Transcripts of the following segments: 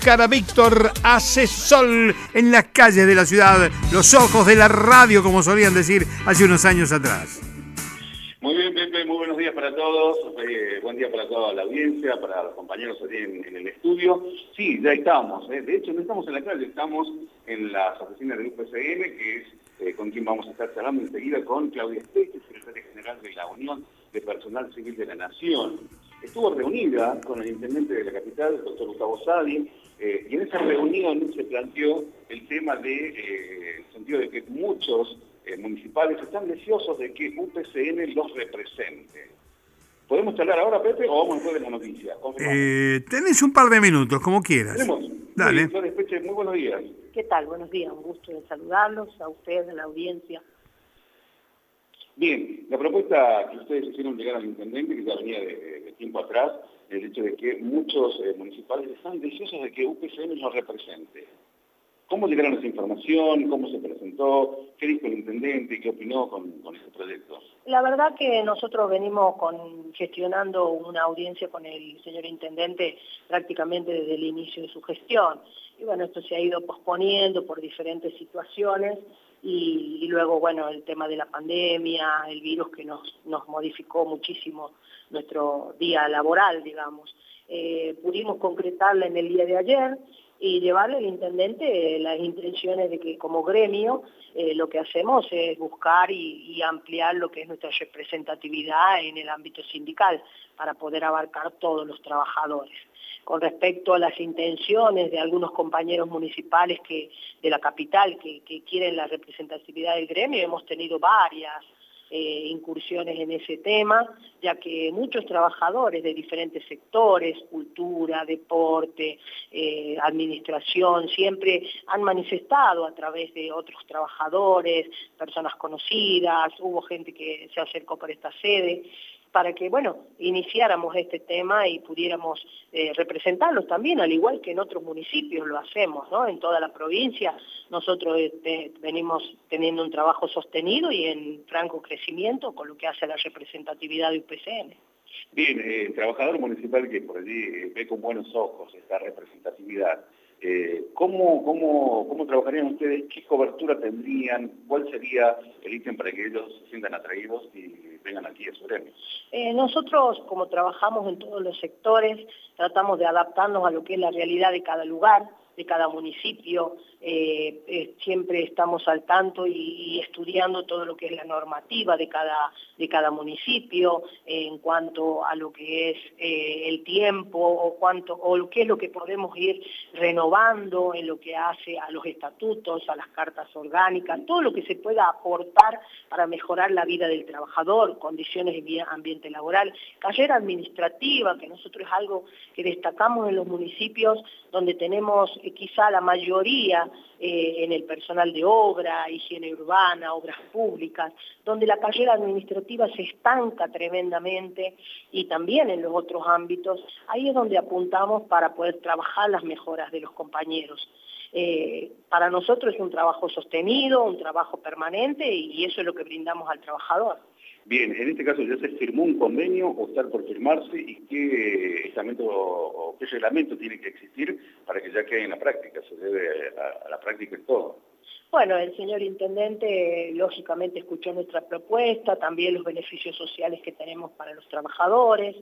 cara Víctor hace sol en las calles de la ciudad, los ojos de la radio, como solían decir hace unos años atrás. Muy bien, Pepe, muy buenos días para todos, buen día para toda la audiencia, para los compañeros aquí en el estudio. Sí, ya estamos, de hecho no estamos en la calle, estamos en las oficinas del UPCN, que es con quien vamos a estar charlando enseguida con Claudia Speche, secretaria general de la Unión de Personal Civil de la Nación. Estuvo reunida con el intendente de la capital, el doctor Gustavo Sadi, y en esa reunión se planteó el tema de, el sentido de que muchos municipales están deseosos de que UPCN los represente. ¿Podemos charlar ahora, Pepe, o vamos después de la noticia? Tenés un par de minutos, como quieras. Tenemos. Dale. Muy, Speche, muy buenos días. ¿Qué tal? Buenos días, un gusto de saludarlos, a ustedes, a la audiencia. Bien, la propuesta que ustedes hicieron llegar al intendente, que ya venía de tiempo atrás, el hecho de que muchos municipales están deseosos de que UPCN los represente. ¿Cómo llegaron a esa información? ¿Cómo se presentó? ¿Qué dijo el intendente? ¿Qué opinó con este proyecto? La verdad que nosotros venimos gestionando una audiencia con el señor intendente prácticamente desde el inicio de su gestión. Y bueno, esto se ha ido posponiendo por diferentes situaciones y luego, bueno, el tema de la pandemia, el virus que nos modificó muchísimo nuestro día laboral, digamos. Pudimos concretarla en el día de ayer y llevarle al intendente las intenciones de que como gremio lo que hacemos es buscar y ampliar lo que es nuestra representatividad en el ámbito sindical para poder abarcar todos los trabajadores. Con respecto a las intenciones de algunos compañeros municipales de la capital que quieren la representatividad del gremio, hemos tenido varias incursiones en ese tema, ya que muchos trabajadores de diferentes sectores, cultura, deporte, administración, siempre han manifestado a través de otros trabajadores, personas conocidas, hubo gente que se acercó por esta sede, para que, bueno, iniciáramos este tema y pudiéramos representarlos también, al igual que en otros municipios lo hacemos, ¿no? En toda la provincia nosotros venimos teniendo un trabajo sostenido y en franco crecimiento con lo que hace a la representatividad de UPCN. Bien, el trabajador municipal que por allí ve con buenos ojos esta representatividad, ¿cómo trabajarían ustedes? ¿Qué cobertura tendrían? ¿Cuál sería el ítem para que ellos se sientan atraídos y vengan aquí a su gremio? Nosotros, como trabajamos en todos los sectores, tratamos de adaptarnos a lo que es la realidad de cada lugar, de cada municipio, siempre estamos al tanto y estudiando todo lo que es la normativa de cada municipio en cuanto a lo que es el tiempo o lo que es lo que podemos ir renovando en lo que hace a los estatutos, a las cartas orgánicas, todo lo que se pueda aportar para mejorar la vida del trabajador, condiciones de ambiente laboral, carrera administrativa, que nosotros es algo que destacamos en los municipios donde tenemos quizá la mayoría en el personal de obra, higiene urbana, obras públicas, donde la carrera administrativa se estanca tremendamente y también en los otros ámbitos, ahí es donde apuntamos para poder trabajar las mejoras de los compañeros. Para nosotros es un trabajo sostenido, un trabajo permanente y eso es lo que brindamos al trabajador. Bien, en este caso ya se firmó un convenio o está por firmarse y qué estamento o qué reglamento tiene que existir para que ya quede en la práctica, se debe a la práctica en todo. Bueno, el señor intendente lógicamente escuchó nuestra propuesta, también los beneficios sociales que tenemos para los trabajadores,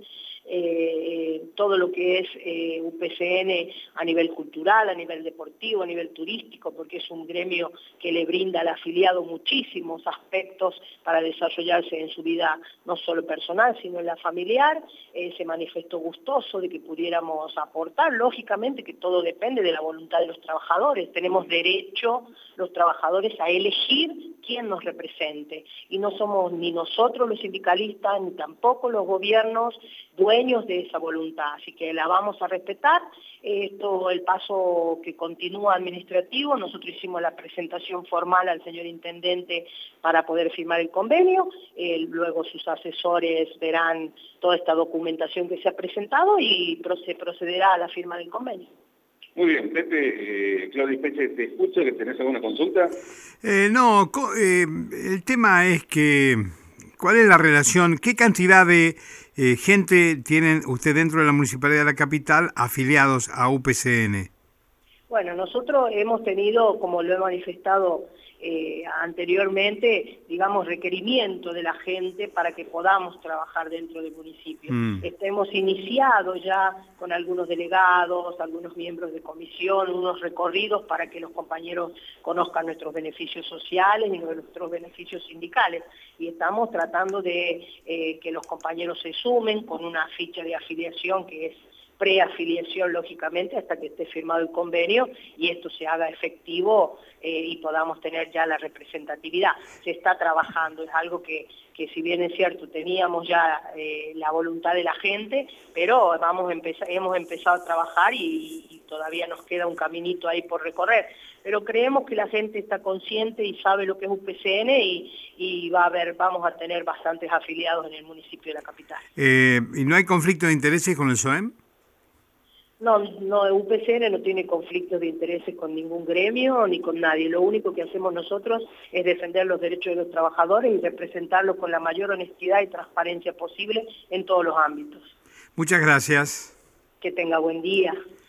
todo lo que es UPCN a nivel cultural, a nivel deportivo, a nivel turístico, porque es un gremio que le brinda al afiliado muchísimos aspectos para desarrollarse en su vida no solo personal, sino en la familiar. Se manifestó gustoso de que pudiéramos aportar, lógicamente que todo depende de la voluntad de los trabajadores, tenemos derecho los trabajadores a elegir quién nos represente y no somos ni nosotros los sindicalistas ni tampoco los gobiernos dueños de esa voluntad, así que la vamos a respetar. Esto, el paso que continúa administrativo, nosotros hicimos la presentación formal al señor intendente para poder firmar el convenio, luego sus asesores verán toda esta documentación que se ha presentado y se procederá a la firma del convenio. Muy bien, Pepe, Claudia Speche, ¿te escucho? ¿Que tenés alguna consulta? No, el tema es que, ¿cuál es la relación? ¿Qué cantidad de gente tienen usted dentro de la Municipalidad de la Capital afiliados a UPCN? Bueno, nosotros hemos tenido, como lo he manifestado anteriormente, digamos, requerimiento de la gente para que podamos trabajar dentro del municipio. Hemos iniciado ya con algunos delegados, algunos miembros de comisión, unos recorridos para que los compañeros conozcan nuestros beneficios sociales y nuestros beneficios sindicales. Y estamos tratando de que los compañeros se sumen con una ficha de afiliación que es preafiliación, lógicamente, hasta que esté firmado el convenio y esto se haga efectivo y podamos tener ya la representatividad. Se está trabajando, es algo que si bien es cierto, teníamos ya la voluntad de la gente, pero hemos empezado a trabajar y todavía nos queda un caminito ahí por recorrer. Pero creemos que la gente está consciente y sabe lo que es UPCN y vamos a tener bastantes afiliados en el municipio de la capital. ¿Y no hay conflicto de intereses con el SOEM? No, UPCN no tiene conflictos de intereses con ningún gremio ni con nadie. Lo único que hacemos nosotros es defender los derechos de los trabajadores y representarlos con la mayor honestidad y transparencia posible en todos los ámbitos. Muchas gracias. Que tenga buen día.